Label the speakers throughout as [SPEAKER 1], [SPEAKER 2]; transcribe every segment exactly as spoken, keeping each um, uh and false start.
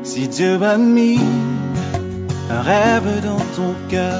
[SPEAKER 1] Si Dieu a mis un rêve dans ton cœur,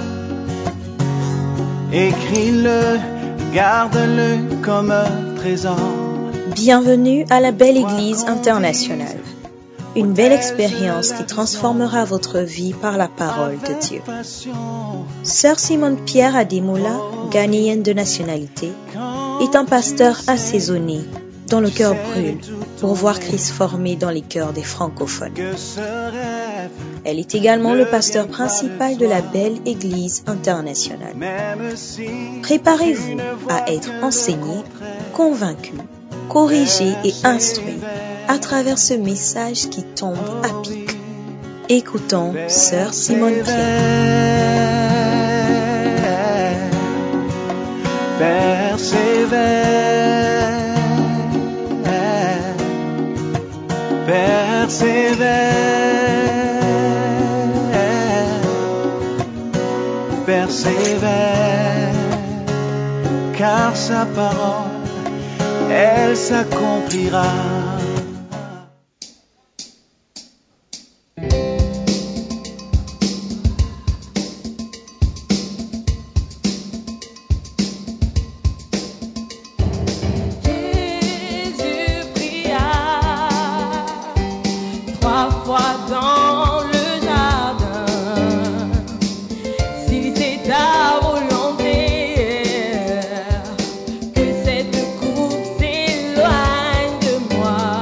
[SPEAKER 1] écris-le, garde-le comme un trésor.
[SPEAKER 2] Bienvenue à la Belle Église internationale. Une belle expérience qui transformera votre vie par la parole de Dieu. Sœur Simone Pierre Ademola, ghanéenne de nationalité, est un pasteur assaisonné dont le cœur brûle pour voir Christ formé dans les cœurs des francophones. Elle est également le pasteur principal de la Belle Église internationale. Préparez-vous à être enseigné, convaincu, corrigé et instruit à travers ce message qui tombe à pic. Écoutons Sœur Simone Pierre.
[SPEAKER 1] Persévère, persévère, persévère, car sa parole, elle s'accomplira.
[SPEAKER 3] Moi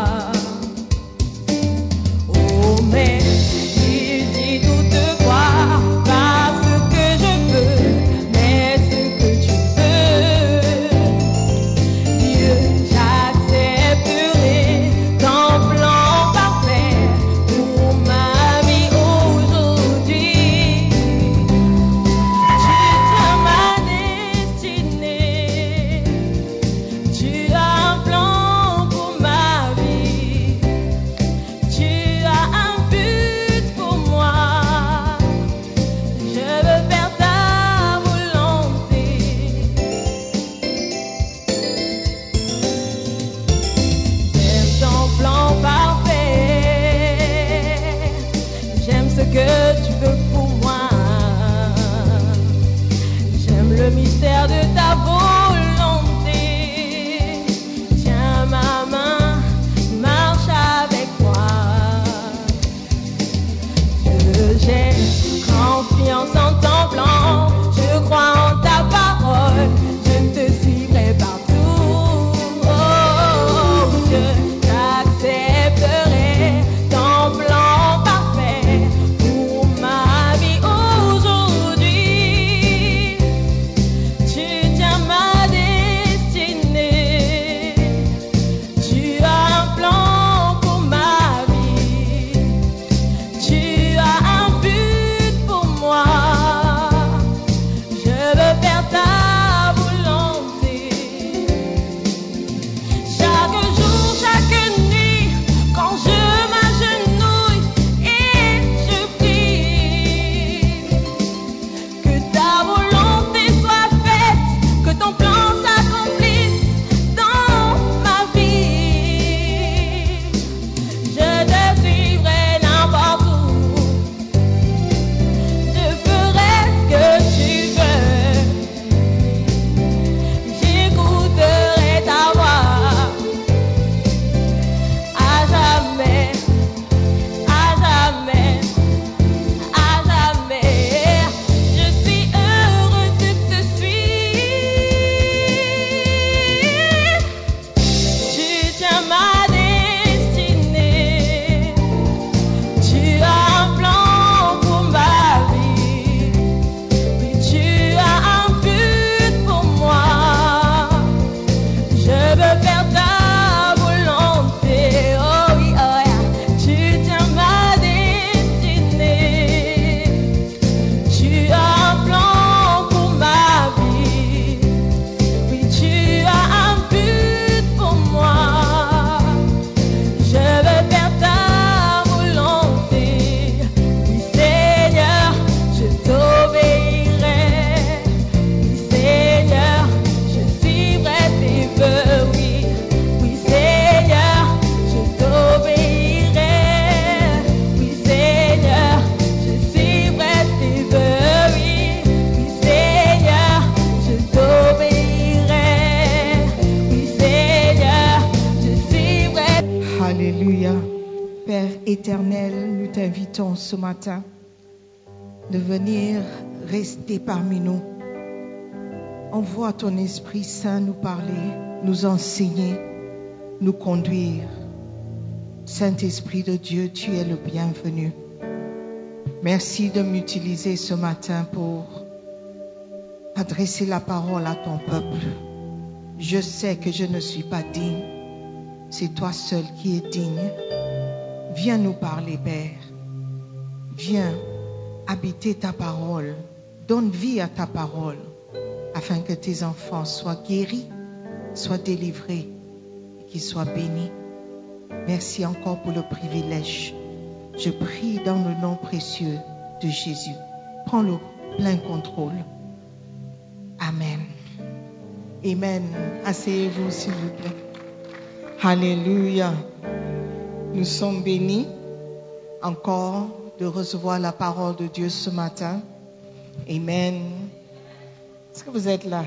[SPEAKER 3] Père éternel, nous t'invitons ce matin de venir rester parmi nous. Envoie ton Esprit Saint nous parler, nous enseigner, nous conduire. Saint-Esprit de Dieu, tu es le bienvenu. Merci de m'utiliser ce matin pour adresser la parole à ton peuple. Je sais que je ne suis pas digne. C'est toi seul qui es digne. Viens nous parler, Père. Viens habiter ta parole. Donne vie à ta parole afin que tes enfants soient guéris, soient délivrés et qu'ils soient bénis. Merci encore pour le privilège. Je prie dans le nom précieux de Jésus. Prends le plein contrôle. Amen. Amen. Asseyez-vous, s'il vous plaît. Alléluia. Nous sommes bénis encore de recevoir la parole de Dieu ce matin. Amen. Est-ce que vous êtes là?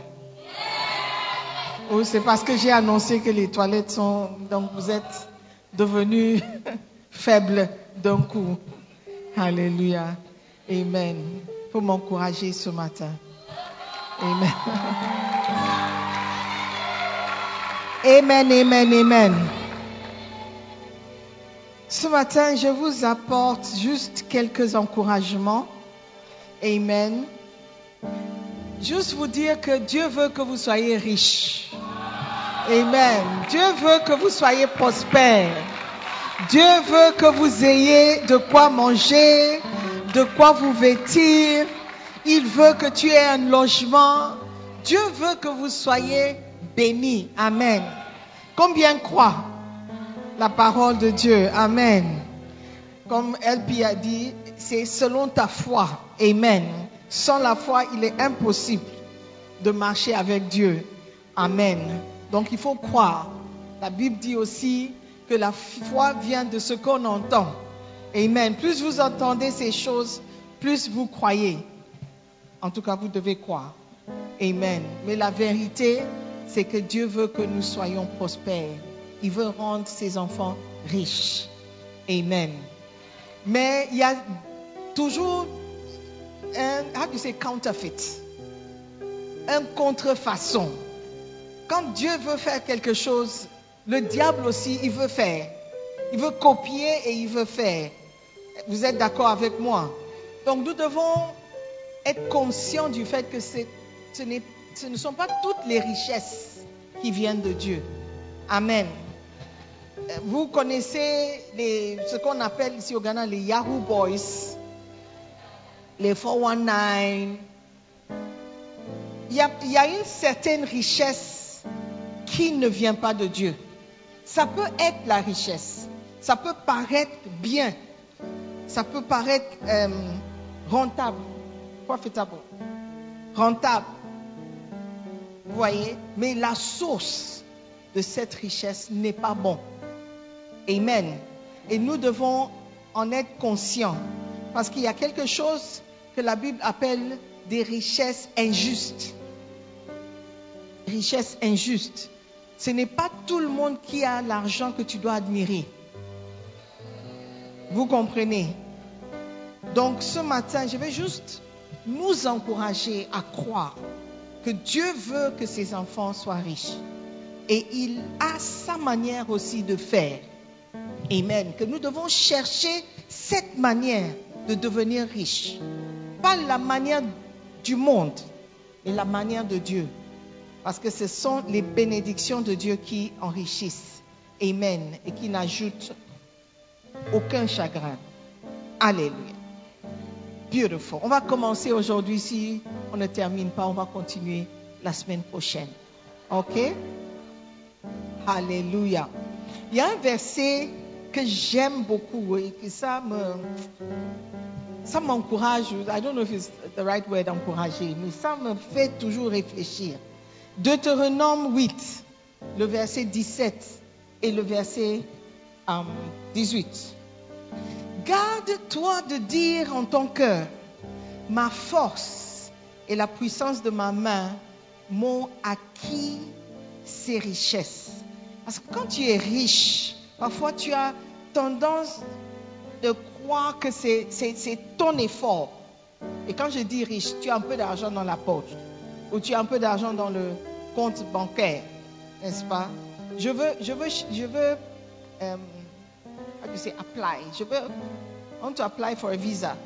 [SPEAKER 3] Ou c'est parce que j'ai annoncé que les toilettes sont... Donc vous êtes devenus faibles d'un coup. Alléluia. Amen. Pour m'encourager ce matin. Amen. Amen, amen, amen. Ce matin, je vous apporte juste quelques encouragements. Amen. Juste vous dire que Dieu veut que vous soyez riches. Amen. Dieu veut que vous soyez prospères. Dieu veut que vous ayez de quoi manger, de quoi vous vêtir. Il veut que tu aies un logement. Dieu veut que vous soyez bénis. Amen. Combien croient la parole de Dieu? Amen. Comme L P a dit, c'est selon ta foi. Amen. Sans la foi, il est impossible de marcher avec Dieu. Amen. Donc il faut croire. La Bible dit aussi que la foi vient de ce qu'on entend. Amen. Plus vous entendez ces choses, plus vous croyez. En tout cas, vous devez croire. Amen. Mais la vérité, c'est que Dieu veut que nous soyons prospères. Il veut rendre ses enfants riches. Amen. Mais il y a toujours un, how do you say, counterfeit. Un contrefaçon. Quand Dieu veut faire quelque chose, le diable aussi, il veut faire. Il veut copier et il veut faire. Vous êtes d'accord avec moi? Donc nous devons être conscients du fait que c'est, ce, n'est, ce ne sont pas toutes les richesses qui viennent de Dieu. Amen. Vous connaissez les, ce qu'on appelle ici au Ghana les Yahoo Boys, les quatre cent dix-neuf. Il y a, il y a une certaine richesse qui ne vient pas de Dieu. Ça peut être la richesse. Ça peut paraître bien. Ça peut paraître euh, rentable. Profitable. Rentable. Vous voyez? Mais la source de cette richesse n'est pas bonne. Amen. Et nous devons en être conscients. Parce qu'il y a quelque chose que la Bible appelle des richesses injustes. Richesses injustes. Ce n'est pas tout le monde qui a l'argent que tu dois admirer. Vous comprenez? Donc ce matin, je vais juste nous encourager à croire que Dieu veut que ses enfants soient riches. Et il a sa manière aussi de faire. Amen. Que nous devons chercher cette manière de devenir riches. Pas la manière du monde, mais la manière de Dieu. Parce que ce sont les bénédictions de Dieu qui enrichissent. Amen. Et qui n'ajoutent aucun chagrin. Alléluia. Beautiful. On va commencer aujourd'hui. Si on ne termine pas, on va continuer la semaine prochaine. OK? Alléluia. Il y a un verset que j'aime beaucoup et que ça me, ça m'encourage. I don't know if it's the right word, encourager, mais ça me fait toujours réfléchir. Deutéronome huit, le verset dix-sept et le verset um, dix-huit. Garde-toi de dire en ton cœur, ma force et la puissance de ma main m'ont acquis ces richesses. Parce que quand tu es riche, parfois tu as tendance de croire que c'est, c'est, c'est ton effort. Et quand je dis riche, tu as un peu d'argent dans la poche ou tu as un peu d'argent dans le compte bancaire, n'est-ce pas? Je veux, je veux, je veux, um, how do you say, apply. Je veux, I want to apply for a visa.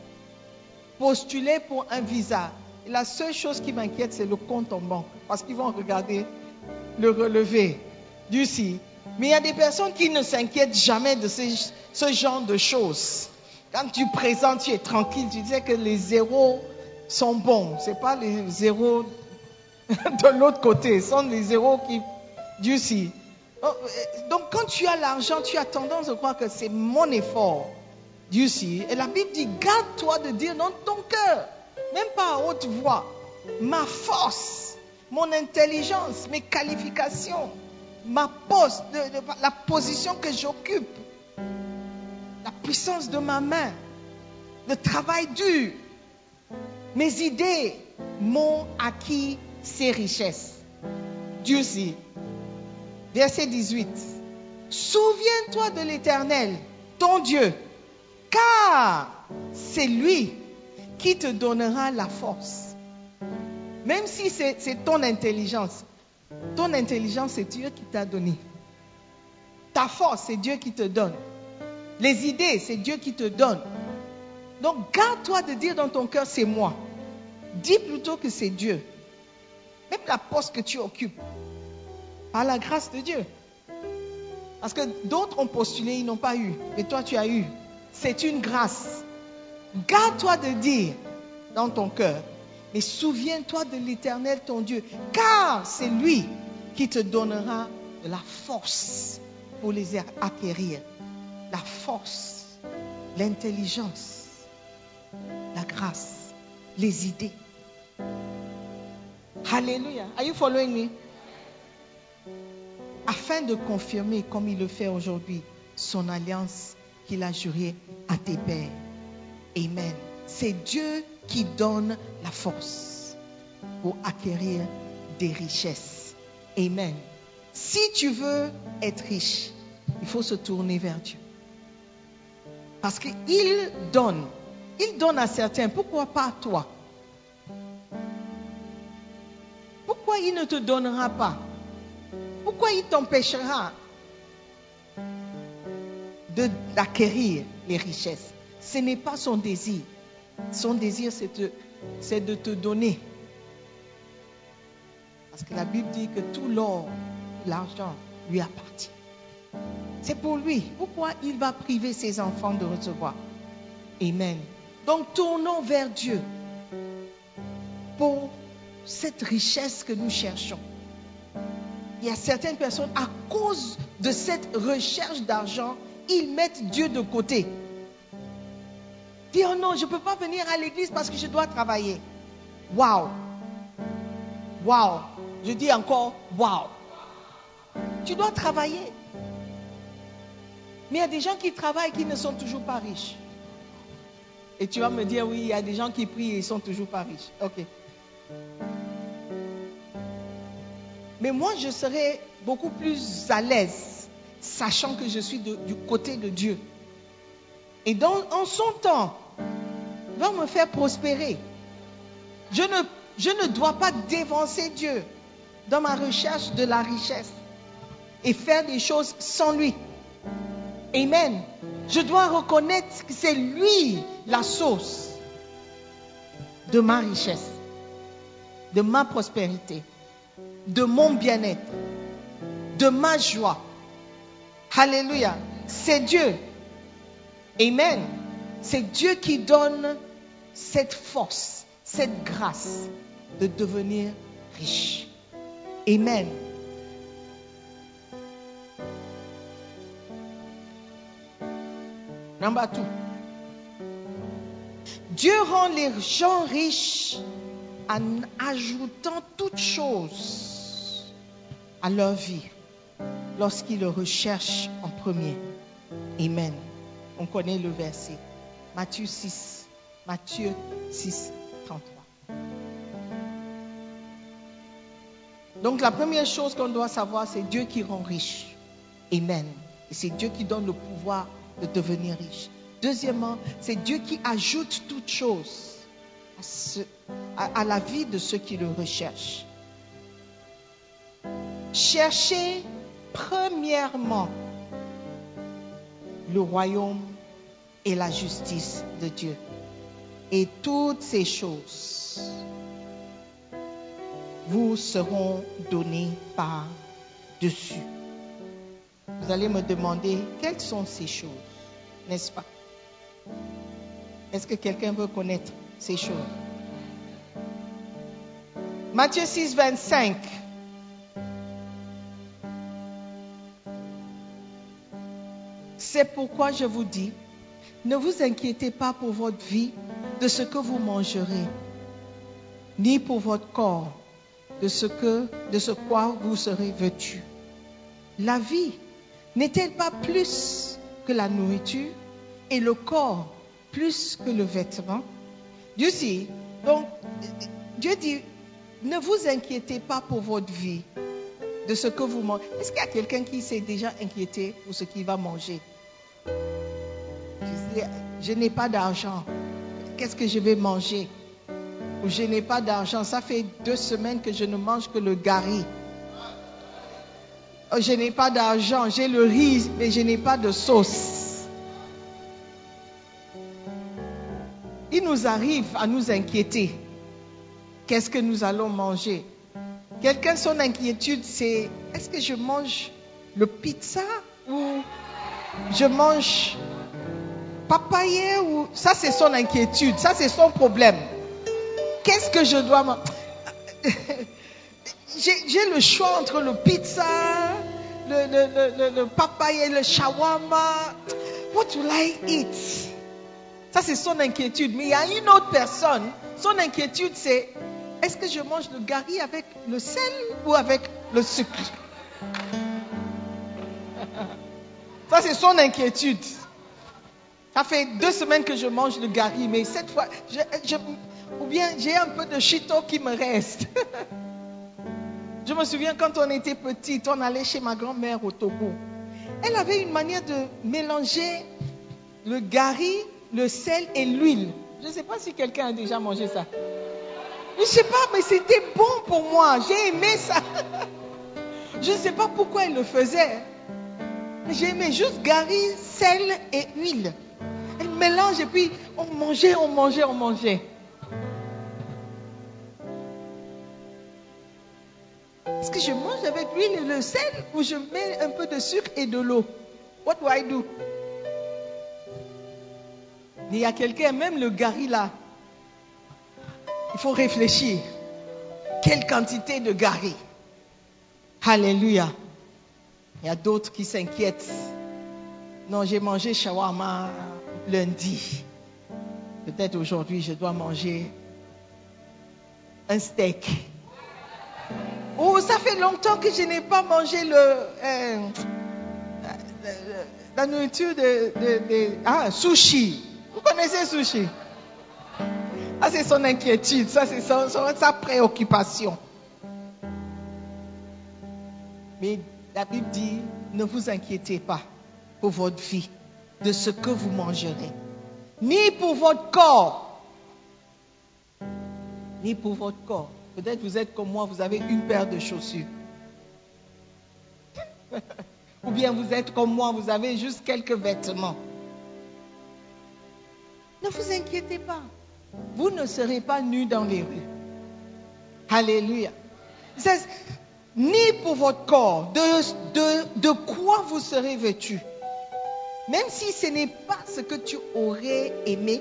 [SPEAKER 3] Postuler pour un visa. Et la seule chose qui m'inquiète, c'est le compte en banque. Parce qu'ils vont regarder le relevé du si. Mais il y a des personnes qui ne s'inquiètent jamais de ce, ce genre de choses. Quand tu présentes, tu es tranquille. Tu disais que les zéros sont bons. Ce n'est pas les zéros de l'autre côté. Ce sont les zéros qui, du si. Donc quand tu as l'argent, tu as tendance à croire que c'est mon effort. Du si. Et la Bible dit, garde-toi de dire dans ton cœur, même pas à haute voix, ma force, mon intelligence, mes qualifications, ma poste, de, de, la position que j'occupe, la puissance de ma main, le travail dur, mes idées m'ont acquis ces richesses. Dieu dit, verset dix-huit, souviens-toi de l'Éternel, ton Dieu, car c'est lui qui te donnera la force. Même si c'est, c'est ton intelligence, ton intelligence, c'est Dieu qui t'a donné. Ta force, c'est Dieu qui te donne. Les idées, c'est Dieu qui te donne. Donc, garde-toi de dire dans ton cœur, c'est moi. Dis plutôt que c'est Dieu. Même la poste que tu occupes, par la grâce de Dieu. Parce que d'autres ont postulé, ils n'ont pas eu. Et toi, tu as eu. C'est une grâce. Garde-toi de dire dans ton cœur, mais souviens-toi de l'Éternel ton Dieu, car c'est lui qui te donnera de la force pour les acquérir. La force, l'intelligence, la grâce, les idées. Alléluia. Are you following me? Afin de confirmer, comme il le fait aujourd'hui, son alliance qu'il a jurée à tes pères. Amen. C'est Dieu qui donne la force pour acquérir des richesses. Amen. Si tu veux être riche, il faut se tourner vers Dieu. Parce qu'il donne. Il donne à certains. Pourquoi pas à toi? Pourquoi il ne te donnera pas? Pourquoi il t'empêchera de, d'acquérir les richesses? Ce n'est pas son désir. Son désir, c'est de, c'est de te donner. Parce que la Bible dit que tout l'or, l'argent lui appartient. C'est pour lui. Pourquoi il va priver ses enfants de recevoir? Amen. Donc tournons vers Dieu pour cette richesse que nous cherchons. Il y a certaines personnes, à cause de cette recherche d'argent, ils mettent Dieu de côté. Dis, oh non, je ne peux pas venir à l'église parce que je dois travailler. Waouh! Waouh! Je dis encore, waouh! Tu dois travailler. Mais il y a des gens qui travaillent qui ne sont toujours pas riches. Et tu vas me dire, oui, il y a des gens qui prient et ils ne sont toujours pas riches. Ok. Mais moi, je serais beaucoup plus à l'aise, sachant que je suis de, du côté de Dieu. Et dans, en son temps, il va me faire prospérer. Je ne, je ne dois pas dévancer Dieu dans ma recherche de la richesse et faire des choses sans lui. Amen. Je dois reconnaître que c'est lui la source de ma richesse, de ma prospérité, de mon bien-être, de ma joie. Alléluia. C'est Dieu. Amen. C'est Dieu qui donne cette force, cette grâce de devenir riche. Amen. Number two. Dieu rend les gens riches en ajoutant toutes choses à leur vie lorsqu'ils le recherchent en premier. Amen. On connaît le verset. Matthieu six. Matthieu six, trente-trois. Donc la première chose qu'on doit savoir, c'est Dieu qui rend riche. Amen. Et c'est Dieu qui donne le pouvoir de devenir riche. Deuxièmement, c'est Dieu qui ajoute toutes choses à, ce, à, à la vie de ceux qui le recherchent. Cherchez premièrement le royaume et la justice de Dieu. Et toutes ces choses vous seront données par-dessus. Vous allez me demander, quelles sont ces choses, n'est-ce pas? Est-ce que quelqu'un veut connaître ces choses? Matthieu six, vingt-cinq. C'est pourquoi je vous dis, ne vous inquiétez pas pour votre vie de ce que vous mangerez, ni pour votre corps de ce que, de ce quoi vous serez vêtus. La vie n'est-elle pas plus que la nourriture et le corps plus que le vêtement? Dieu dit, donc, Dieu dit, ne vous inquiétez pas pour votre vie de ce que vous mangez. Est-ce qu'il y a quelqu'un qui s'est déjà inquiété pour ce qu'il va manger? Je, je n'ai pas d'argent. Qu'est-ce que je vais manger? Ou je n'ai pas d'argent. Ça fait deux semaines que je ne mange que le gari. Oh, je n'ai pas d'argent. J'ai le riz, mais je n'ai pas de sauce. Il nous arrive à nous inquiéter. Qu'est-ce que nous allons manger? Quelqu'un, son inquiétude, c'est est-ce que je mange le pizza ou je mange papaye ou... Ça, c'est son inquiétude. Ça, c'est son problème. Qu'est-ce que je dois manger? j'ai, j'ai le choix entre le pizza, le, le, le, le papaye, le shawarma. What will I eat? Ça, c'est son inquiétude. Mais il y a une autre personne. Son inquiétude, c'est est-ce que je mange le gari avec le sel ou avec le sucre? Ça, c'est son inquiétude. Ça fait deux semaines que je mange le gari, mais cette fois, je, je, ou bien j'ai un peu de chito qui me reste. Je me souviens quand on était petite, on allait chez ma grand-mère au Togo. Elle avait une manière de mélanger le gari, le sel et l'huile. Je ne sais pas si quelqu'un a déjà mangé ça. Je ne sais pas, mais c'était bon pour moi. J'ai aimé ça. Je ne sais pas pourquoi elle le faisait. Mais j'ai aimé juste gari, sel et huile. Elle mélange et puis on mangeait, on mangeait, on mangeait. Est-ce que je mange avec l'huile et le sel ou je mets un peu de sucre et de l'eau? What do I do? Il y a quelqu'un, même le gari là, il faut réfléchir. Quelle quantité de gari? Alléluia. Il y a d'autres qui s'inquiètent. Non, j'ai mangé shawarma lundi. Peut-être aujourd'hui, je dois manger un steak. Oh, ça fait longtemps que je n'ai pas mangé le, euh, la nourriture de, de, de ah, sushi. Vous connaissez sushi? Ça, c'est son inquiétude. Ça, c'est son, son, sa préoccupation. Mais la Bible dit, ne vous inquiétez pas pour votre vie, de ce que vous mangerez, ni pour votre corps, ni pour votre corps. Peut-être vous êtes comme moi, vous avez une paire de chaussures. Ou bien vous êtes comme moi, vous avez juste quelques vêtements. Ne vous inquiétez pas. Vous ne serez pas nus dans les rues. Alléluia. C'est, ni pour votre corps, de, de, de quoi vous serez vêtus. Même si ce n'est pas ce que tu aurais aimé,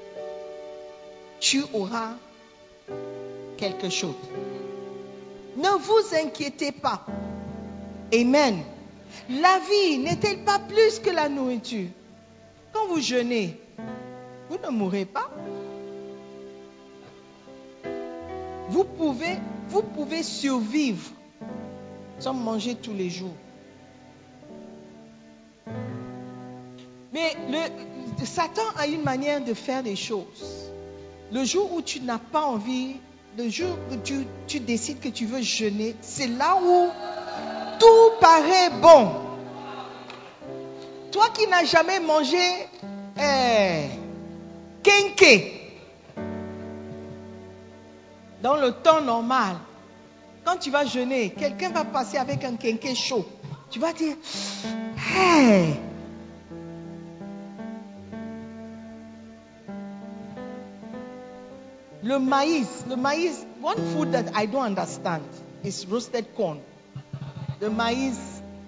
[SPEAKER 3] tu auras quelque chose. Ne vous inquiétez pas. Amen. La vie n'est-elle pas plus que la nourriture? Quand vous jeûnez, vous ne mourrez pas. Vous pouvez, vous pouvez survivre sans manger tous les jours. Mais le, Satan a une manière de faire des choses. Le jour où tu n'as pas envie, le jour où tu, tu décides que tu veux jeûner, c'est là où tout paraît bon. toi qui n'as jamais mangé eh, kenke, dans le temps normal, quand tu vas jeûner, quelqu'un va passer avec un kenke chaud. Tu vas dire, hey. Le maïs, le maïs, one food that I don't understand is roasted corn. Le maïs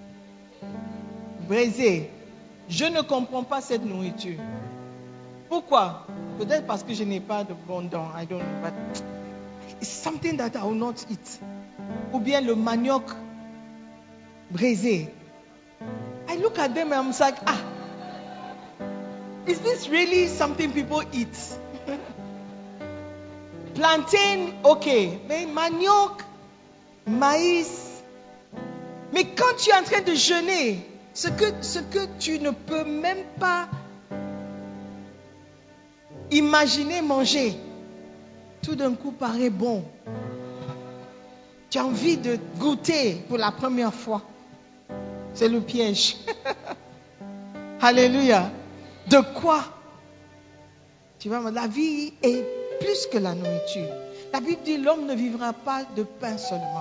[SPEAKER 3] braisé. Je ne comprends pas cette nourriture. Pourquoi? Peut-être parce que je n'ai pas de bon dents. I don't know, but it's something that I will not eat. Ou bien le manioc braisé. I look at them and I'm like, ah, is this really something people eat? Plantain, ok, mais manioc, maïs. Mais quand tu es en train de jeûner, ce que, ce que tu ne peux même pas imaginer manger, tout d'un coup paraît bon. Tu as envie de goûter pour la première fois. C'est le piège. Alléluia. De quoi? Tu vois, la vie est plus que la nourriture. La Bible dit l'homme ne vivra pas de pain seulement.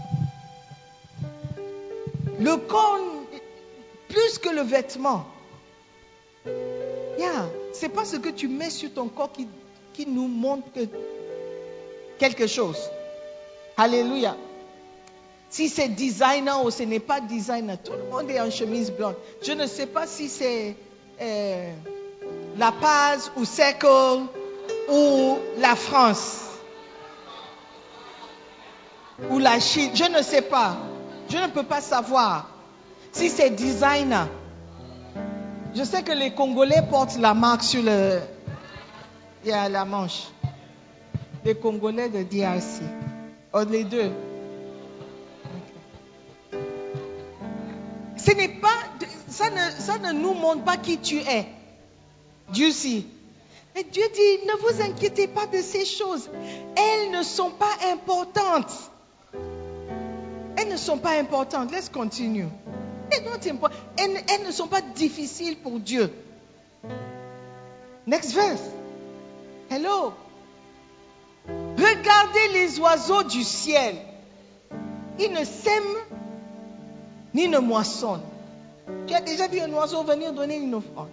[SPEAKER 3] Le corps, plus que le vêtement. Yeah. C'est pas ce que tu mets sur ton corps qui, qui nous montre que quelque chose. Alléluia. Si c'est designer ou ce n'est pas designer, tout le monde est en chemise blanche. Je ne sais pas si c'est euh, La Paz ou Circle ou la France ou la Chine. Je ne sais pas. Je ne peux pas savoir si c'est designer. Je sais que les Congolais portent la marque sur le, il y a la manche. Les Congolais de D R C. Oh, les deux. Okay. Ce n'est pas, ça ne, ça ne nous montre pas qui tu es. Dieu sait. Mais Dieu dit, ne vous inquiétez pas de ces choses. Elles ne sont pas importantes. Elles ne sont pas importantes. Let's continue. Elles, elles, elles ne sont pas difficiles pour Dieu. Next verse. Hello. Regardez les oiseaux du ciel. Ils ne sèment ni ne moissonnent. Tu as déjà vu un oiseau venir donner une offrande.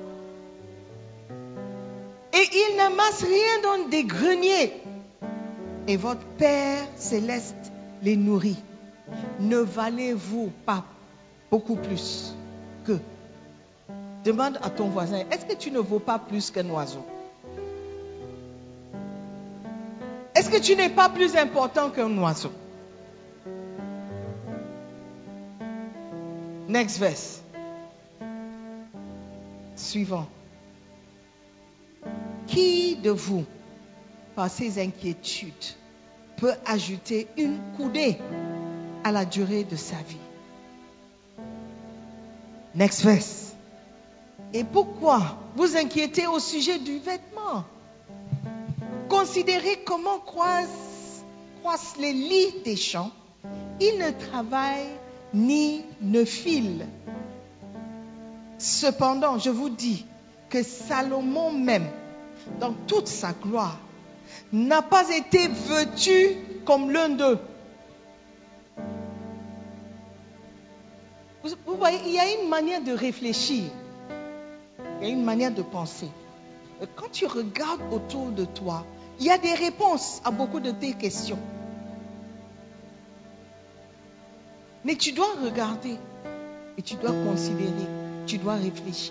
[SPEAKER 3] Et ils n'amassent rien dans des greniers. Et votre Père céleste les nourrit. Ne valez-vous pas beaucoup plus que? Demande à ton voisin, est-ce que tu ne vaux pas plus qu'un oiseau? Est-ce que tu n'es pas plus important qu'un oiseau? Next verse. Suivant. Qui de vous, par ses inquiétudes, peut ajouter une coudée à la durée de sa vie? Next verse. Et pourquoi vous inquiétez au sujet du vêtement? Considérez comment croissent, croissent les lys des champs. Ils ne travaillent ni ne filent. Cependant, je vous dis que Salomon même, dans toute sa gloire, n'a pas été vêtu comme l'un d'eux. Vous, vous voyez, il y a une manière de réfléchir. Il y a une manière de penser. Quand tu regardes autour de toi, il y a des réponses à beaucoup de tes questions. Mais tu dois regarder et tu dois considérer, tu dois réfléchir.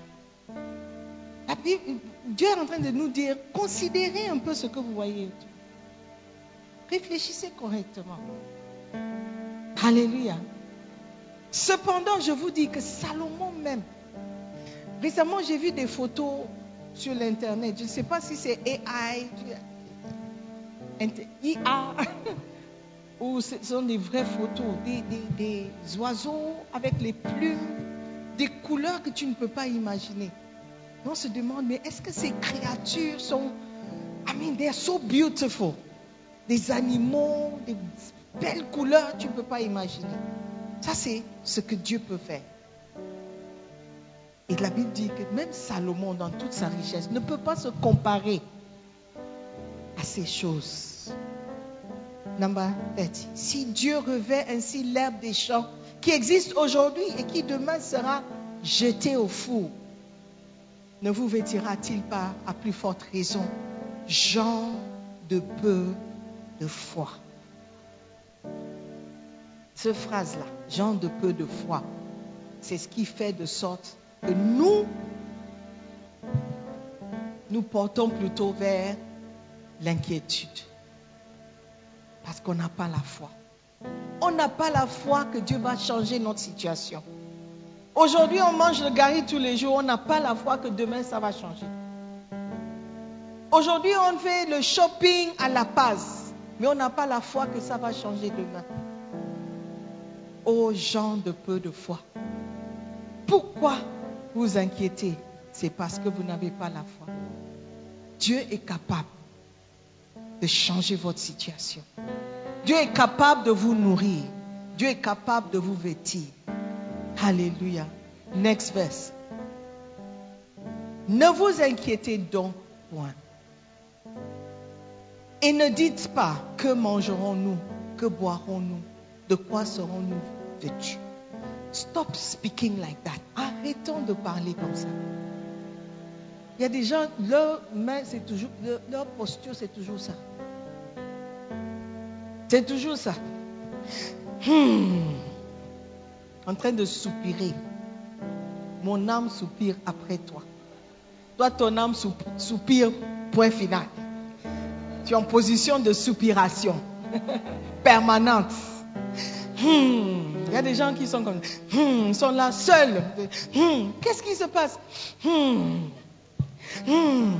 [SPEAKER 3] La Bible, Dieu est en train de nous dire, considérez un peu ce que vous voyez. Réfléchissez correctement. Alléluia. Cependant, je vous dis que Salomon même, récemment j'ai vu des photos sur l'internet, je ne sais pas si c'est A I, I A, ou ce sont des vraies photos, des, des, des oiseaux avec les plumes, des couleurs que tu ne peux pas imaginer. On se demande, mais est-ce que ces créatures sont, I mean, they are so beautiful. Des animaux, des belles couleurs, tu ne peux pas imaginer. Ça, c'est ce que Dieu peut faire. Et la Bible dit que même Salomon, dans toute sa richesse, ne peut pas se comparer à ces choses. Number thirty. Si Dieu revêt ainsi l'herbe des champs qui existe aujourd'hui et qui demain sera jetée au four, ne vous vêtira-t-il pas à plus forte raison, gens de peu de foi? Cette phrase-là, gens de peu de foi, c'est ce qui fait de sorte que nous, nous portons plutôt vers l'inquiétude. Parce qu'on n'a pas la foi. On n'a pas la foi que Dieu va changer notre situation. Aujourd'hui, on mange le gari tous les jours. On n'a pas la foi que demain, ça va changer. Aujourd'hui, on fait le shopping à La Paz. Mais on n'a pas la foi que ça va changer demain. Ô gens de peu de foi, pourquoi vous inquiétez? C'est parce que vous n'avez pas la foi. Dieu est capable de changer votre situation. Dieu est capable de vous nourrir. Dieu est capable de vous vêtir. Alléluia. Next verse. Ne vous inquiétez donc point. Et ne dites pas, que mangerons-nous? Que boirons-nous? De quoi serons-nous vêtus? Stop speaking like that. Arrêtons de parler comme ça. Il y a des gens, leur main, c'est toujours, leur, leur posture, c'est toujours ça. C'est toujours ça. Hmm. En train de soupirer. Mon âme soupire après toi. Toi, ton âme soupire, point final. Tu es en position de soupiration permanente. Hmm. Il y a des gens qui sont comme hmm, sont là seuls. Hmm. Qu'est-ce qui se passe? Hmm. Hmm.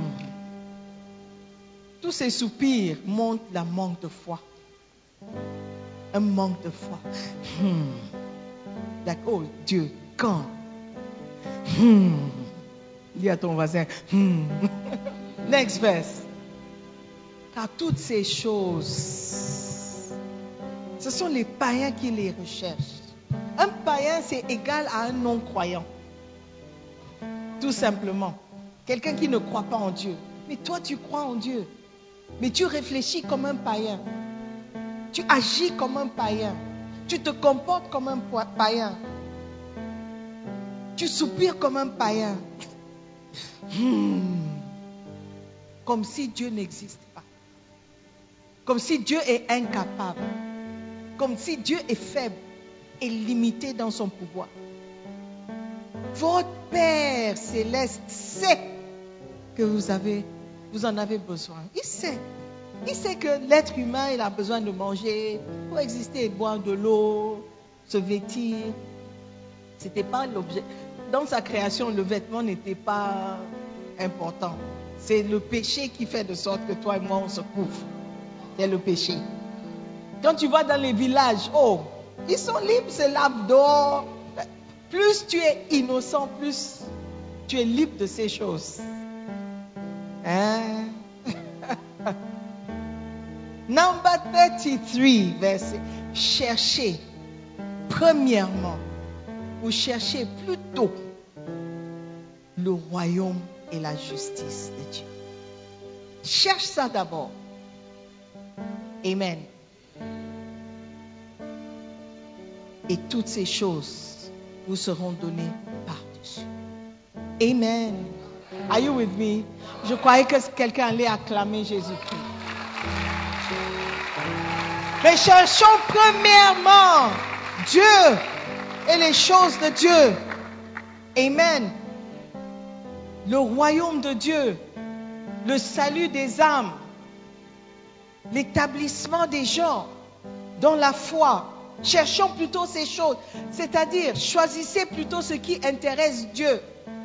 [SPEAKER 3] Tous ces soupirs montrent la manque de foi. Un manque de foi. Hmm. Like, oh Dieu, quand? Hmm. Dis à ton voisin. Hmm. Next verse. Car toutes ces choses, ce sont les païens qui les recherchent. Un païen, c'est égal à un non-croyant. Tout simplement. Quelqu'un qui ne croit pas en Dieu. Mais toi, tu crois en Dieu. Mais tu réfléchis comme un païen. Tu agis comme un païen. Tu te comportes comme un païen. Tu soupires comme un païen. Hmm. Comme si Dieu n'existe pas. Comme si Dieu est incapable. Comme si Dieu est faible et limité dans son pouvoir. Votre Père céleste sait que vous avez, vous en avez besoin. Il sait. Il sait que l'être humain, il a besoin de manger, pour exister, boire de l'eau, se vêtir. C'était pas l'objet. Dans sa création, le vêtement n'était pas important. C'est le péché qui fait de sorte que toi et moi, on se couvre. C'est le péché. Quand tu vas dans les villages, oh, ils sont libres, c'est lavent dehors. Plus tu es innocent, plus tu es libre de ces choses. Hein? Number thirty-three, verset. Cherchez, premièrement, ou cherchez plutôt le royaume et la justice de Dieu. Cherche ça d'abord. Amen. Et toutes ces choses vous seront données par-dessus. Amen. Are you with me? Je croyais que quelqu'un allait acclamer Jésus-Christ. Mais cherchons premièrement Dieu et les choses de Dieu. Amen. Le royaume de Dieu, le salut des âmes, l'établissement des gens dans la foi. Cherchons plutôt ces choses. C'est-à-dire, choisissez plutôt ce qui intéresse Dieu.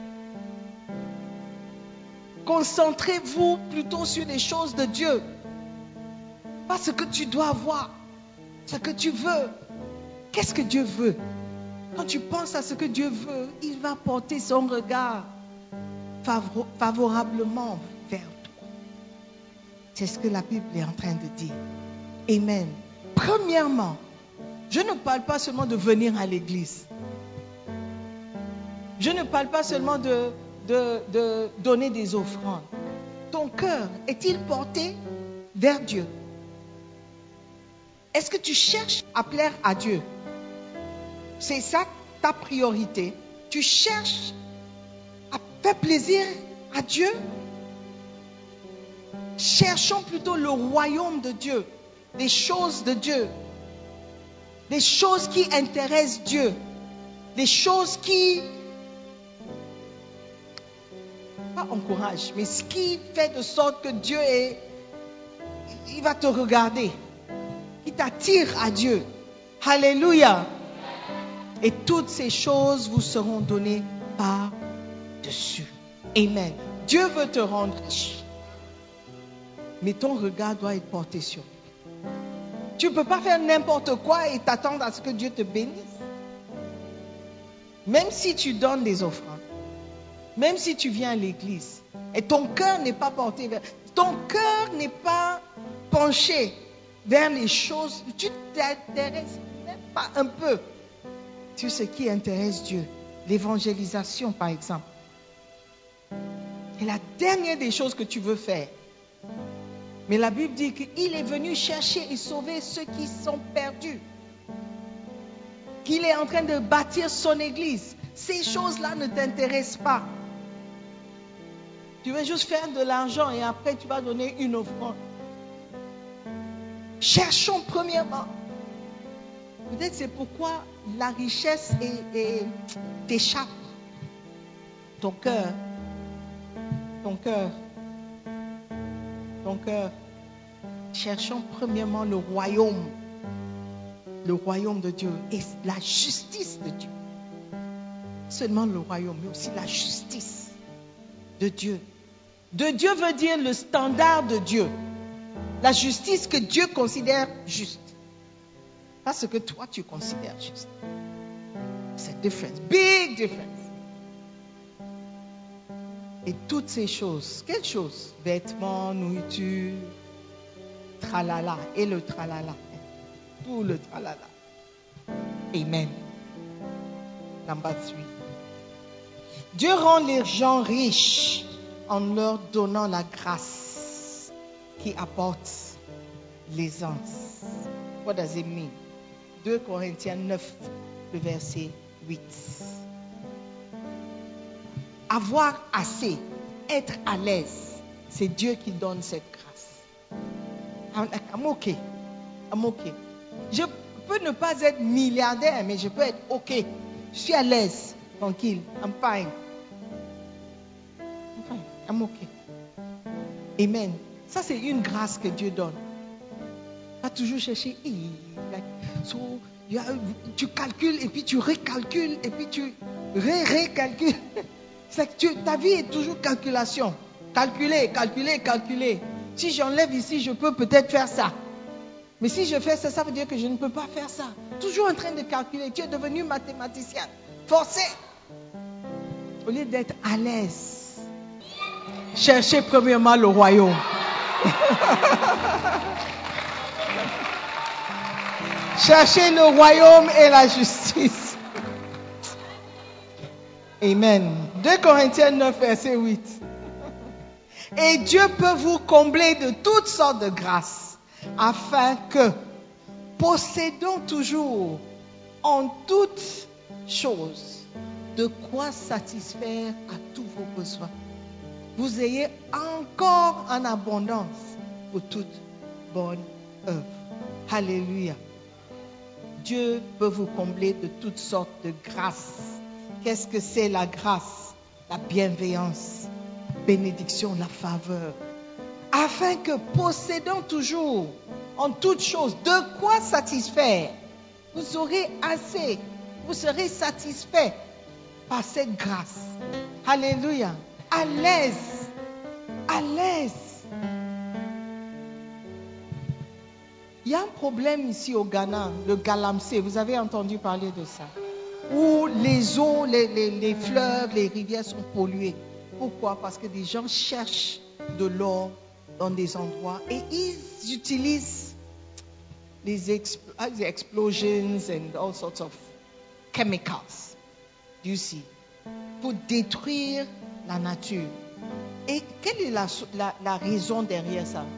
[SPEAKER 3] Concentrez-vous plutôt sur les choses de Dieu. Pas ce que tu dois avoir, ce que tu veux. Qu'est-ce que Dieu veut? Quand tu penses à ce que Dieu veut, il va porter son regard favorablement vers toi. C'est ce que la Bible est en train de dire. Amen. Premièrement, je ne parle pas seulement de venir à l'église. Je ne parle pas seulement de, de, de donner des offrandes. Ton cœur est-il porté vers Dieu? Est-ce que tu cherches à plaire à Dieu? C'est ça ta priorité. Tu cherches à faire plaisir à Dieu? Cherchons plutôt le royaume de Dieu, les choses de Dieu, les choses qui intéressent Dieu, les choses qui, pas encouragent, mais ce qui fait de sorte que Dieu est, il va te regarder, qui t'attire à Dieu. Alléluia. Et toutes ces choses vous seront données par-dessus. Amen. Dieu veut te rendre riche. Mais ton regard doit être porté sur lui. Tu ne peux pas faire n'importe quoi et t'attendre à ce que Dieu te bénisse. Même si tu donnes des offrandes, même si tu viens à l'église, et ton cœur n'est pas porté vers... Ton cœur n'est pas penché vers les choses. Tu t'intéresses même pas un peu sur ce qui intéresse Dieu. L'évangélisation, par exemple. C'est la dernière des choses que tu veux faire. Mais la Bible dit qu'il est venu chercher et sauver ceux qui sont perdus. Qu'il est en train de bâtir son église. Ces choses-là ne t'intéressent pas. Tu veux juste faire de l'argent et après tu vas donner une offrande. Cherchons premièrement. Peut-être c'est pourquoi la richesse est, est, t'échappe. Ton cœur. Ton cœur. Ton cœur. Cherchons premièrement le royaume. Le royaume de Dieu et la justice de Dieu. Seulement le royaume, mais aussi la justice de Dieu. De Dieu veut dire le standard de Dieu. La justice que Dieu considère juste. Pas ce que toi tu considères juste. C'est différent. Big difference. Et toutes ces choses, quelles choses? Vêtements, nourriture, tralala et le tralala. Tout le tralala. Amen. Number three. Dieu rend les gens riches en leur donnant la grâce qui apporte l'aisance. What does it mean? deux Corinthiens neuf, le verset huit. Avoir assez, être à l'aise, c'est Dieu qui donne cette grâce. I'm, I'm okay. I'm okay. Je peux ne pas être milliardaire, mais je peux être ok. Je suis à l'aise, tranquille. I'm fine. I'm fine. I'm okay. Amen. Ça, c'est une grâce que Dieu donne. Pas toujours chercher. Like, so, you have, tu calcules et puis tu recalcules et puis tu ré-recalcules. C'est que tu, ta vie est toujours calculation. Calculer, calculer, calculer. Si j'enlève ici, je peux peut-être faire ça. Mais si je fais ça, ça veut dire que je ne peux pas faire ça. Toujours en train de calculer. Tu es devenu mathématicien. Forcé. Au lieu d'être à l'aise. Cherchez premièrement le royaume. Cherchez le royaume et la justice. Amen. deux Corinthiens neuf, verset huit. Et Dieu peut vous combler de toutes sortes de grâces, afin que, possédant toujours en toutes choses de quoi satisfaire à tous vos besoins, vous ayez encore en abondance pour toute bonne œuvre. Alléluia. Dieu peut vous combler de toutes sortes de grâces. Qu'est-ce que c'est la grâce? La bienveillance, bénédiction, la faveur. Afin que, possédant toujours en toutes choses de quoi satisfaire, vous aurez assez, vous serez satisfait par cette grâce. Alléluia. À l'aise. À l'aise. Il y a un problème ici au Ghana, le galamsey. Vous avez entendu parler de ça? Où les eaux, les, les, les fleuves, les rivières sont polluées. Pourquoi? Parce que des gens cherchent de l'or dans des endroits et ils utilisent les expl- explosions and all sorts of chemicals. Do you see? pour détruire la nature. Et quelle est la, la, la raison derrière ça?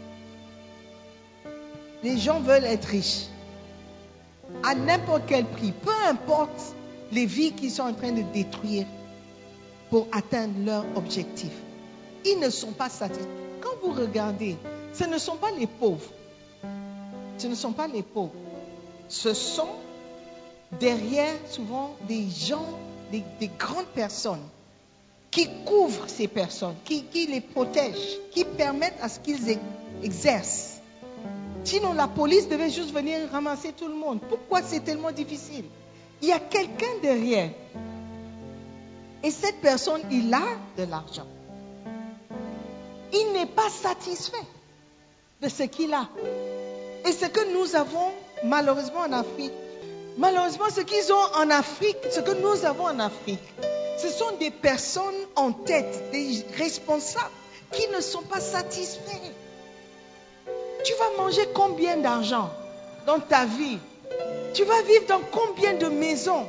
[SPEAKER 3] Les gens veulent être riches. À n'importe quel prix. Peu importe les vies qu'ils sont en train de détruire pour atteindre leur objectif. Ils ne sont pas satisfaits. Quand vous regardez, ce ne sont pas les pauvres. Ce ne sont pas les pauvres. Ce sont derrière souvent des gens, des, des grandes personnes qui couvrent ces personnes, qui, qui les protègent, qui permettent à ce qu'ils exercent. Sinon, la police devait juste venir ramasser tout le monde. Pourquoi c'est tellement difficile? Il y a quelqu'un derrière. Et cette personne, il a de l'argent. Il n'est pas satisfait de ce qu'il a. Et ce que nous avons malheureusement en Afrique, malheureusement ce qu'ils ont en Afrique, ce que nous avons en Afrique, ce sont des personnes en tête, des responsables qui ne sont pas satisfaits. Tu vas manger combien d'argent dans ta vie? Tu vas vivre dans combien de maisons?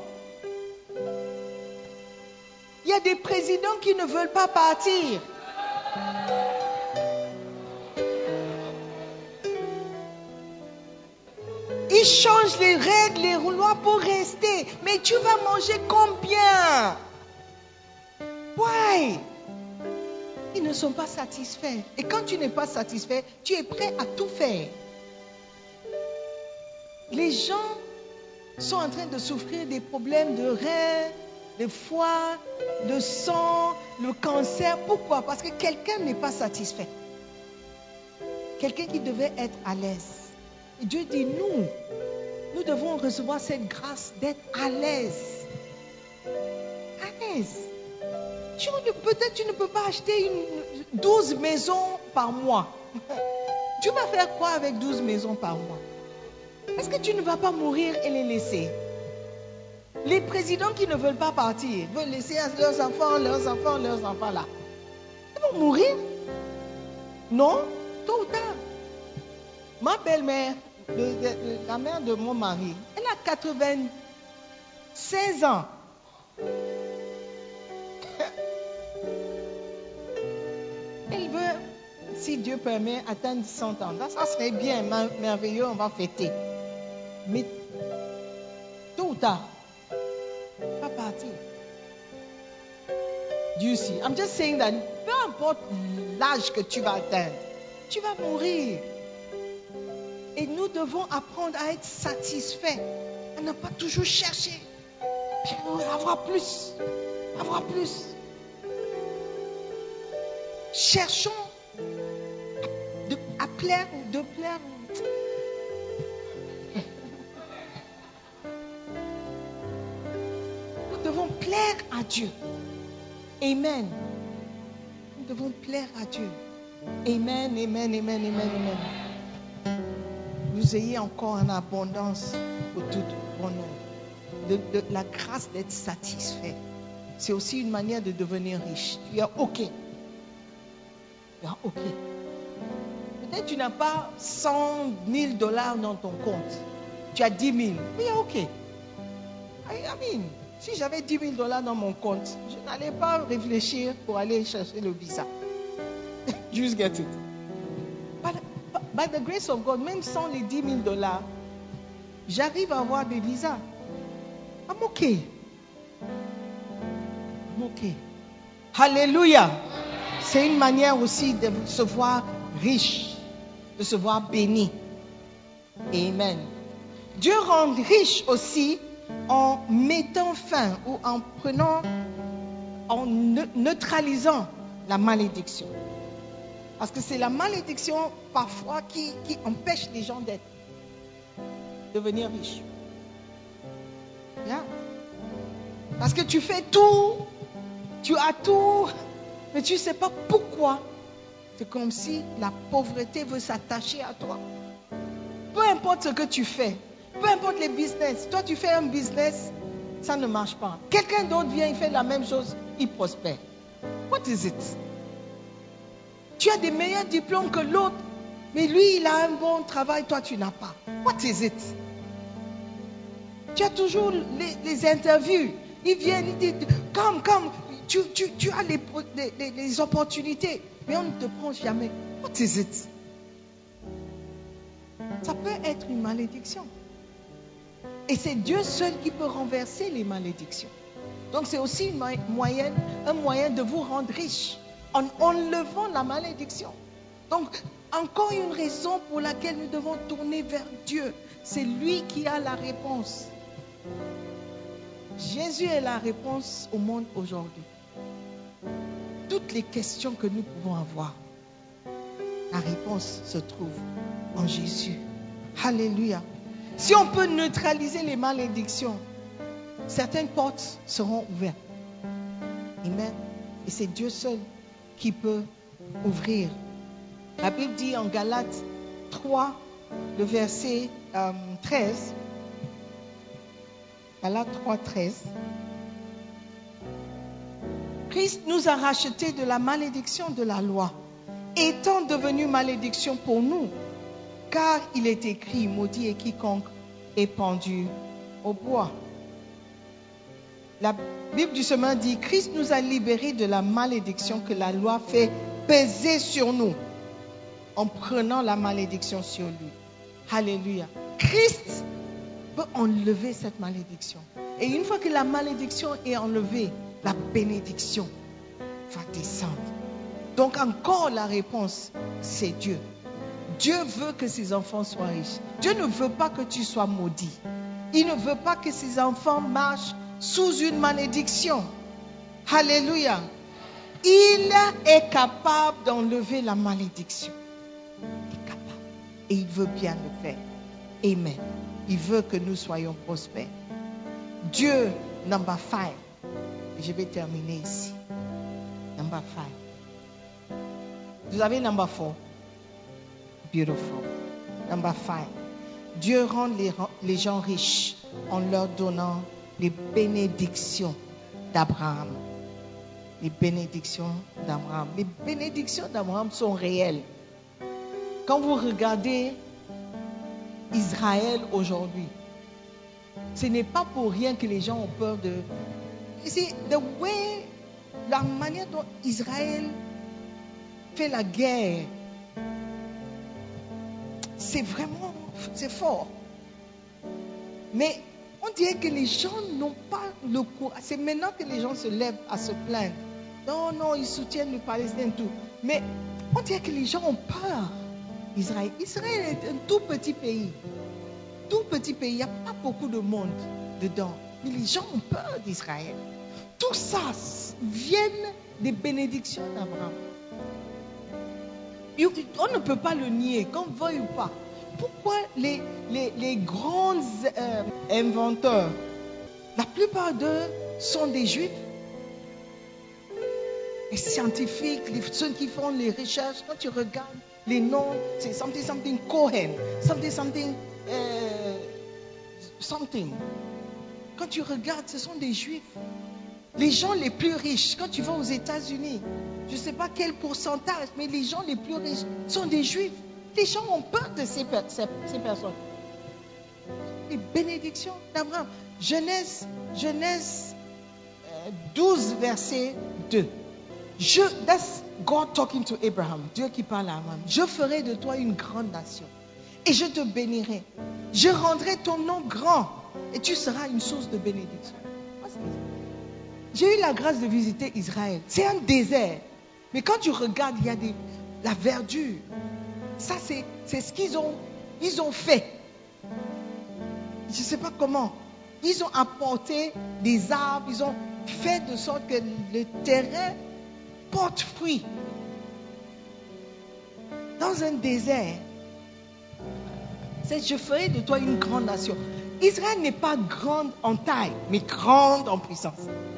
[SPEAKER 3] Il y a des présidents qui ne veulent pas partir. Ils changent les règles, les lois pour rester. Mais tu vas manger combien? Why? Ils ne sont pas satisfaits. Et quand tu n'es pas satisfait, tu es prêt à tout faire. Les gens sont en train de souffrir des problèmes de reins, de foie, de sang, le cancer. Pourquoi? Parce que quelqu'un n'est pas satisfait. Quelqu'un qui devait être à l'aise. Et Dieu dit, nous, nous devons recevoir cette grâce d'être à l'aise. À l'aise. Peut-être tu ne peux pas acheter une, douze maisons par mois. Tu vas faire quoi avec douze maisons par mois? Est-ce que tu ne vas pas mourir et les laisser? Les présidents qui ne veulent pas partir, veulent laisser leurs enfants, leurs enfants, leurs enfants là. Ils vont mourir? Non, tôt ou tard. Ma belle-mère, de, de, de, la mère de mon mari, elle a quatre-vingt-seize ans. Elle veut, si Dieu permet, atteindre cent ans. Là, ça serait bien, merveilleux, on va fêter. Mais tôt ou tard, pas partir. Dieu sait. I'm just saying that peu importe l'âge que tu vas atteindre, tu vas mourir. Et nous devons apprendre à être satisfaits, à ne pas toujours chercher, avoir plus, avoir plus. Cherchons de, à plaire, de plaire. Nous devons plaire à Dieu. Amen. Nous devons plaire à Dieu. Amen, amen, amen, amen, amen. Vous ayez encore en abondance pour tout bonheur. De, de la grâce d'être satisfait. C'est aussi une manière de devenir riche. Tu es OK. Ah, ok. Peut-être tu n'as pas cent mille dollars dans ton compte. Tu as dix mille. Oui, ok. I mean, si j'avais dix mille dollars dans mon compte, je n'allais pas réfléchir pour aller chercher le visa. Just get it. But, by the grace of God, même sans les dix mille dollars, j'arrive à avoir des visas. I'm ok. I'm ok. Hallelujah. C'est une manière aussi de se voir riche, de se voir béni. Amen. Dieu rend riche aussi en mettant fin ou en prenant, en neutralisant la malédiction. Parce que c'est la malédiction parfois qui, qui empêche les gens d'être, devenir riches. Yeah. Parce que tu fais tout, tu as tout. Mais tu ne sais pas pourquoi. C'est comme si la pauvreté veut s'attacher à toi. Peu importe ce que tu fais, peu importe les business. Toi, tu fais un business, ça ne marche pas. Quelqu'un d'autre vient, il fait la même chose, il prospère. What is it? Tu as des meilleurs diplômes que l'autre, mais lui, il a un bon travail, toi, tu n'as pas. What is it? Tu as toujours les, les interviews. Ils viennent, ils disent, Comme, comme, tu, tu, tu as les, les, les opportunités, mais on ne te prend jamais. What is it? Ça peut être une malédiction. Et c'est Dieu seul qui peut renverser les malédictions. Donc c'est aussi une moyenne, un moyen de vous rendre riche en enlevant la malédiction. Donc encore une raison pour laquelle nous devons tourner vers Dieu. C'est lui qui a la réponse. Jésus est la réponse au monde aujourd'hui. Toutes les questions que nous pouvons avoir, la réponse se trouve en Jésus. Alléluia. Si on peut neutraliser les malédictions, certaines portes seront ouvertes. Amen. Et c'est Dieu seul qui peut ouvrir. La Bible dit en Galates trois, le verset euh, treize. Galates trois, treize. Christ nous a rachetés de la malédiction de la loi, étant devenu malédiction pour nous, car il est écrit, maudit est quiconque est pendu au bois. La Bible du Semeur dit, Christ nous a libérés de la malédiction que la loi fait peser sur nous, en prenant la malédiction sur lui. Alléluia. Christ peut enlever cette malédiction. Et une fois que la malédiction est enlevée, la bénédiction va descendre. Donc encore la réponse, c'est Dieu. Dieu veut que ses enfants soient riches. Dieu ne veut pas que tu sois maudit. Il ne veut pas que ses enfants marchent sous une malédiction. Alléluia. Il est capable d'enlever la malédiction. Il est capable. Et il veut bien le faire. Amen. Il veut que nous soyons prospères. Dieu, number five. Je vais terminer ici. Number five. Vous avez number four. Beautiful. Number five. Dieu rend les, les gens riches en leur donnant les bénédictions d'Abraham. Les bénédictions d'Abraham. Les bénédictions d'Abraham sont réelles. Quand vous regardez Israël aujourd'hui, ce n'est pas pour rien que les gens ont peur de... C'est the way, la manière dont Israël fait la guerre, c'est vraiment, c'est fort. Mais on dirait que les gens n'ont pas le courage. C'est maintenant que les gens se lèvent à se plaindre. Non, non, ils soutiennent le Palestin et tout. Mais on dirait que les gens ont peur. Israël, Israël est un tout petit pays. Tout petit pays, il n'y a pas beaucoup de monde dedans. Mais les gens ont peur d'Israël. Tout ça vient des bénédictions d'Abraham. On ne peut pas le nier, qu'on veuille ou pas. Pourquoi les, les, les grands euh, inventeurs, la plupart d'eux sont des juifs? Les scientifiques, les, ceux qui font les recherches, quand tu regardes les noms, c'est something, something Cohen, something, something, euh, something. Quand tu regardes, ce sont des juifs. Les gens les plus riches, quand tu vas aux États-Unis, je ne sais pas quel pourcentage, mais les gens les plus riches sont des juifs. Les gens ont peur de ces, ces, ces personnes. Les bénédictions d'Abraham. Genèse, Genèse euh, douze, verset deux. Je, that's God talking to Abraham. Dieu qui parle à Abraham. Je ferai de toi une grande nation et je te bénirai. Je rendrai ton nom grand et tu seras une source de bénédiction. J'ai eu la grâce de visiter Israël. C'est un désert. Mais quand tu regardes, il y a des, la verdure. Ça, c'est, c'est ce qu'ils ont, ils ont fait. Je ne sais pas comment. Ils ont apporté des arbres. Ils ont fait de sorte que le terrain porte fruit. Dans un désert. C'est je ferai de toi une grande nation. Israël n'est pas grande en taille, mais grande en puissance.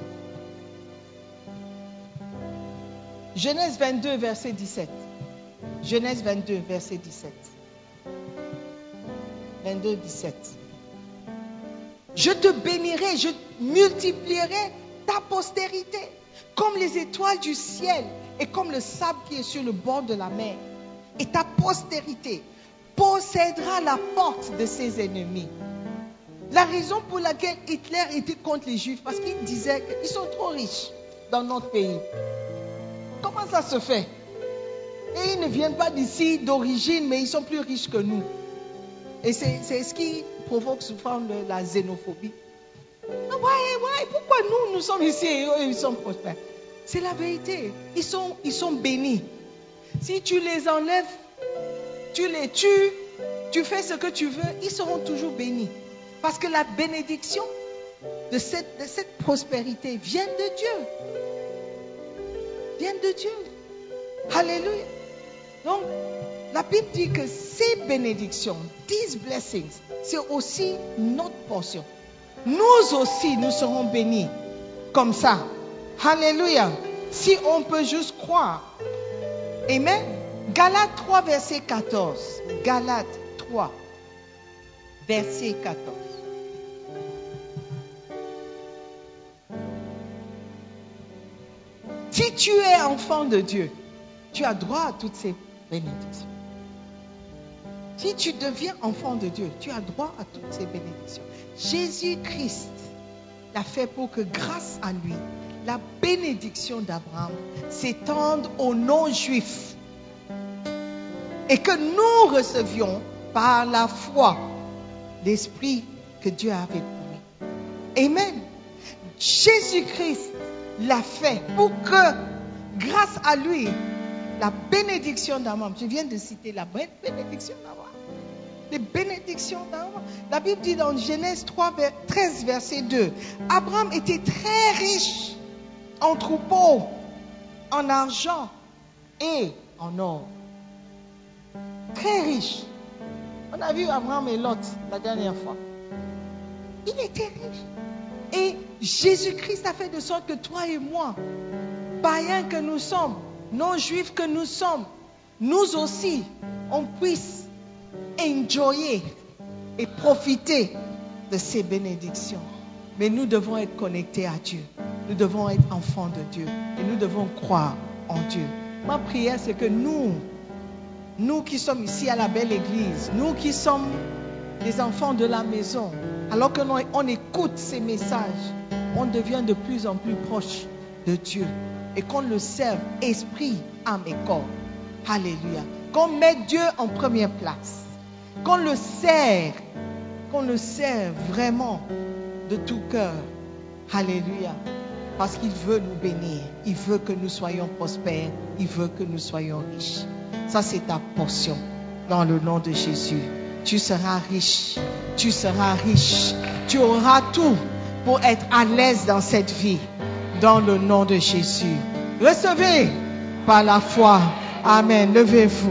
[SPEAKER 3] Genèse vingt-deux, verset dix-sept. Genèse vingt-deux, verset dix-sept. vingt-deux, dix-sept. Je te bénirai, je multiplierai ta postérité, comme les étoiles du ciel et comme le sable qui est sur le bord de la mer. Et ta postérité possédera la porte de ses ennemis. La raison pour laquelle Hitler était contre les Juifs, parce qu'il disait qu'ils sont trop riches dans notre pays. Comment ça se fait? Et ils ne viennent pas d'ici d'origine, mais ils sont plus riches que nous. Et c'est, c'est ce qui provoque souvent de la xénophobie. Ah ouais, ouais, pourquoi nous, nous sommes ici et eux, ils sont prospères? C'est la vérité. Ils sont, ils sont bénis. Si tu les enlèves, tu les tues, tu fais ce que tu veux, ils seront toujours bénis. Parce que la bénédiction de cette, de cette prospérité vient de Dieu. Vient de Dieu. Alléluia. Donc, la Bible dit que ces bénédictions, these blessings, c'est aussi notre portion. Nous aussi, nous serons bénis comme ça. Alléluia. Si on peut juste croire. Amen. Galates trois, verset quatorze. Galates trois, verset quatorze. Si tu es enfant de Dieu, tu as droit à toutes ces bénédictions. Si tu deviens enfant de Dieu, tu as droit à toutes ces bénédictions. Jésus-Christ l'a fait pour que grâce à lui, la bénédiction d'Abraham s'étende aux non-juifs. Et que nous recevions par la foi l'esprit que Dieu avait promis. Amen. Jésus-Christ l'a fait pour que, grâce à lui, la bénédiction d'Abraham, je viens de citer la bénédiction d'Abraham, les bénédictions d'Abraham. La Bible dit dans Genèse trois, treize, verset deux, Abraham était très riche en troupeaux, en argent et en or. Très riche. On a vu Abraham et Lot la dernière fois. Il était riche. Et Jésus-Christ a fait de sorte que toi et moi, païens que nous sommes, non-juifs que nous sommes, nous aussi, on puisse enjoyer et profiter de ces bénédictions. Mais nous devons être connectés à Dieu. Nous devons être enfants de Dieu. Et nous devons croire en Dieu. Ma prière, c'est que nous, nous qui sommes ici à la belle église, nous qui sommes les enfants de la maison, alors que nous, on écoute ces messages, on devient de plus en plus proche de Dieu. Et qu'on le serve esprit, âme et corps. Alléluia. Qu'on mette Dieu en première place. Qu'on le serve. Qu'on le serve vraiment de tout cœur. Alléluia. Parce qu'il veut nous bénir. Il veut que nous soyons prospères. Il veut que nous soyons riches. Ça, c'est ta portion. Dans le nom de Jésus. Tu seras riche. Tu seras riche. Tu auras tout pour être à l'aise dans cette vie. Dans le nom de Jésus. Recevez par la foi. Amen. Levez-vous.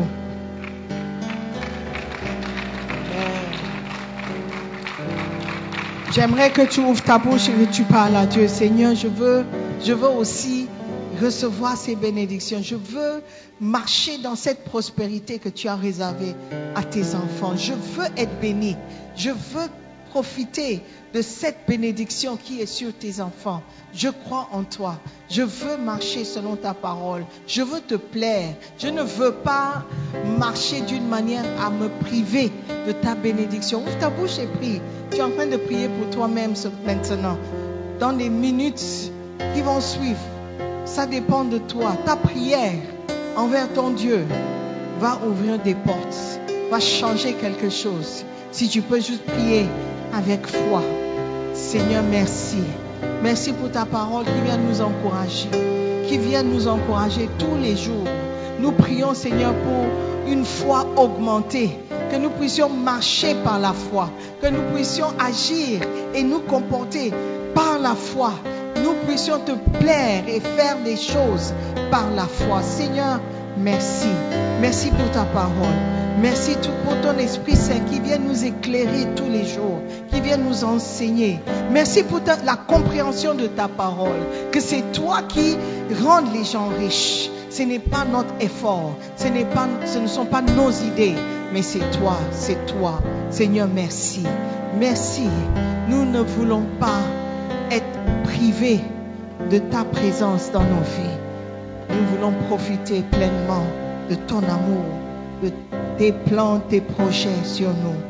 [SPEAKER 3] J'aimerais que tu ouvres ta bouche et que tu parles à Dieu. Seigneur, je veux, je veux aussi recevoir ces bénédictions. Je veux marcher dans cette prospérité que tu as réservée à tes enfants. Je veux être béni. Je veux profiter de cette bénédiction qui est sur tes enfants. Je crois en toi. Je veux marcher selon ta parole. Je veux te plaire. Je ne veux pas marcher d'une manière à me priver de ta bénédiction. Ouvre ta bouche et prie. Tu es en train de prier pour toi-même maintenant. Dans les minutes qui vont suivre, ça dépend de toi. Ta prière envers ton Dieu va ouvrir des portes, va changer quelque chose. Si tu peux juste prier avec foi. Seigneur, merci. Merci pour ta parole qui vient nous encourager, qui vient nous encourager tous les jours. Nous prions, Seigneur, pour une foi augmentée, que nous puissions marcher par la foi, que nous puissions agir et nous comporter par la foi. Nous puissions te plaire et faire des choses par la foi. Seigneur, merci. Merci pour ta parole. Merci pour ton Esprit Saint qui vient nous éclairer tous les jours, qui vient nous enseigner. Merci pour ta, la compréhension de ta parole, que c'est toi qui rends les gens riches. Ce n'est pas notre effort, ce n'est pas, ce ne sont pas nos idées, mais c'est toi, c'est toi. Seigneur, merci. Merci. Nous ne voulons pas être privés de ta présence dans nos vies. Nous voulons profiter pleinement de ton amour, de tes plans, tes projets sur nous.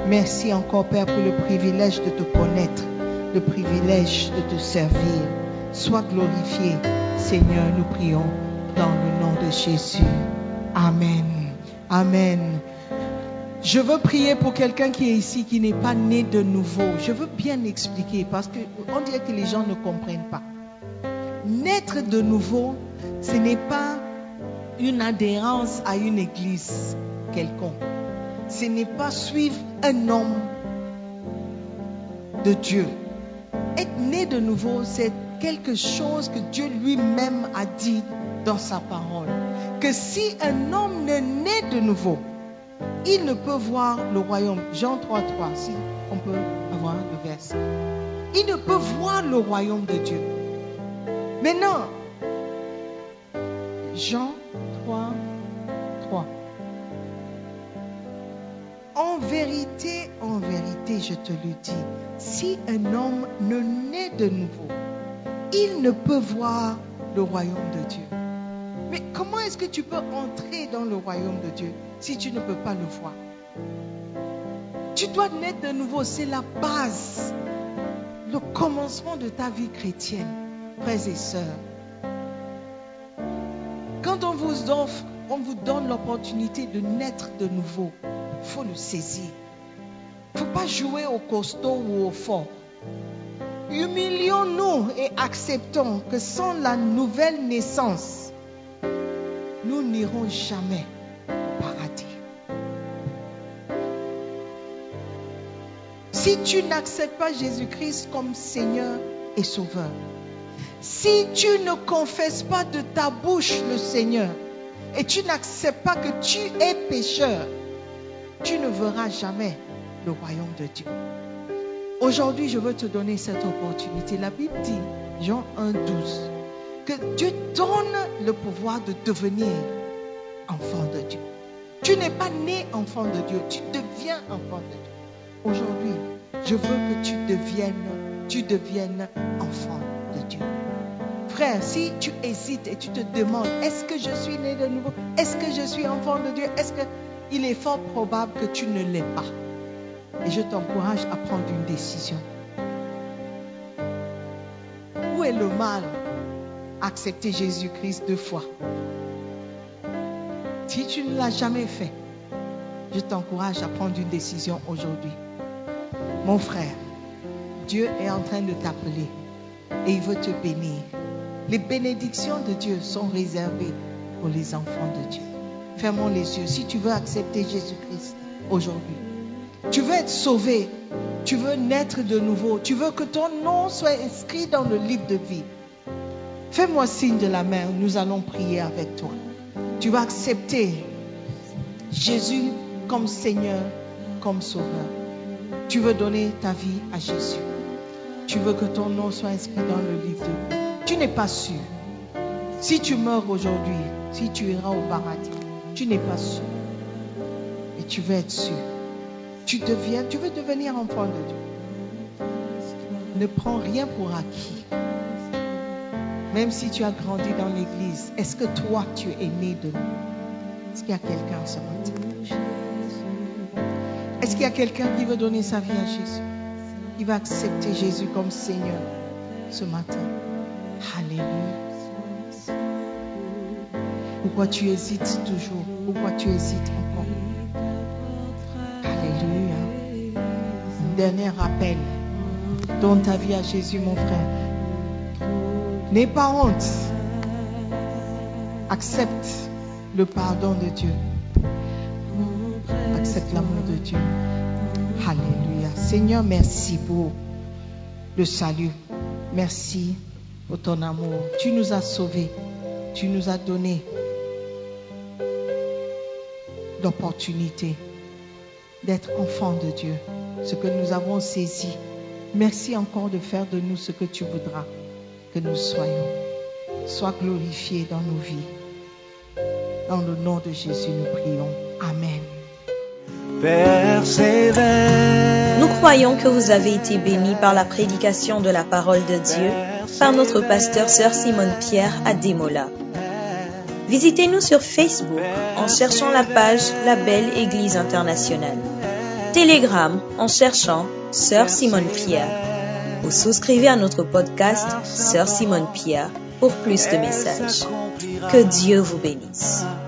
[SPEAKER 3] Merci encore, Père, pour le privilège de te connaître, le privilège de te servir. Sois glorifié, Seigneur, nous prions dans le nom de Jésus. Amen. Amen. Je veux prier pour quelqu'un qui est ici, qui n'est pas né de nouveau. Je veux bien expliquer parce qu'on dirait que les gens ne comprennent pas. Naître de nouveau, ce n'est pas une adhérence à une église quelconque. Ce n'est pas suivre un homme de Dieu. Être né de nouveau, c'est quelque chose que Dieu lui-même a dit dans sa parole. Que si un homme ne naît de nouveau, il ne peut voir le royaume. Jean trois trois, si on peut avoir le verset. Il ne peut voir le royaume de Dieu. Maintenant, Jean trois trois. En vérité, en vérité, je te le dis, si un homme ne naît de nouveau, il ne peut voir le royaume de Dieu. Mais comment est-ce que tu peux entrer dans le royaume de Dieu si tu ne peux pas le voir? Tu dois naître de nouveau, c'est la base, le commencement de ta vie chrétienne, frères et sœurs. Quand on vous offre, on vous donne l'opportunité de naître de nouveau, il faut le saisir. Il ne faut pas jouer au costaud ou au fort. Humilions-nous et acceptons que sans la nouvelle naissance, nous n'irons jamais au paradis. Si tu n'acceptes pas Jésus-Christ comme Seigneur et Sauveur, si tu ne confesses pas de ta bouche le Seigneur et tu n'acceptes pas que tu es pécheur, tu ne verras jamais le royaume de Dieu. Aujourd'hui, je veux te donner cette opportunité. La Bible dit, Jean un douze, que Dieu donne le pouvoir de devenir enfant de Dieu. Tu n'es pas né enfant de Dieu, tu deviens enfant de Dieu. Aujourd'hui, je veux que tu deviennes, tu deviennes enfant de Dieu. Frère, si tu hésites et tu te demandes, est-ce que je suis né de nouveau? Est-ce que je suis enfant de Dieu? Est-ce que il est fort probable que tu ne l'es pas? Et je t'encourage à prendre une décision. Où est le mal? Accepter Jésus-Christ deux fois. Si tu ne l'as jamais fait, je t'encourage à prendre une décision aujourd'hui. Mon frère, Dieu est en train de t'appeler et il veut te bénir. Les bénédictions de Dieu sont réservées pour les enfants de Dieu. Fermons les yeux. Si tu veux accepter Jésus-Christ aujourd'hui, tu veux être sauvé, tu veux naître de nouveau, tu veux que ton nom soit inscrit dans le livre de vie, fais-moi signe de la main, nous allons prier avec toi. Tu vas accepter Jésus comme Seigneur, comme Sauveur. Tu veux donner ta vie à Jésus. Tu veux que ton nom soit inscrit dans le livre de vie. Tu n'es pas sûr. Si tu meurs aujourd'hui, si tu iras au paradis, tu n'es pas sûr. Et tu veux être sûr. Tu deviens, tu veux devenir enfant de Dieu. Ne prends rien pour acquis. Même si tu as grandi dans l'église, est-ce que toi, tu es né de nouveau? Est-ce qu'il y a quelqu'un ce matin? Est-ce qu'il y a quelqu'un qui veut donner sa vie à Jésus? Qui va accepter Jésus comme Seigneur ce matin? Alléluia. Pourquoi tu hésites toujours? Pourquoi tu hésites encore? Alléluia. Dernier rappel. Donne ta vie à Jésus, mon frère. N'aie pas honte. Accepte le pardon de Dieu. Accepte l'amour de Dieu. Alléluia. Seigneur, merci pour le salut. Merci pour ton amour. Tu nous as sauvés. Tu nous as donné l'opportunité d'être enfants de Dieu. Ce que nous avons saisi. Merci encore de faire de nous ce que tu voudras que nous soyons. Sois glorifié dans nos vies. Dans le nom de Jésus, nous prions. Amen.
[SPEAKER 1] Persévère.
[SPEAKER 2] Nous croyons que vous avez été bénis par la prédication de la parole de Dieu par notre pasteur Sœur Simone Pierre à Démola. Visitez-nous sur Facebook en cherchant la page La Belle Église Internationale. Telegram en cherchant Sœur Simone Pierre ou souscrivez à notre podcast Sœur Simone Pierre pour plus de messages. Que Dieu vous bénisse.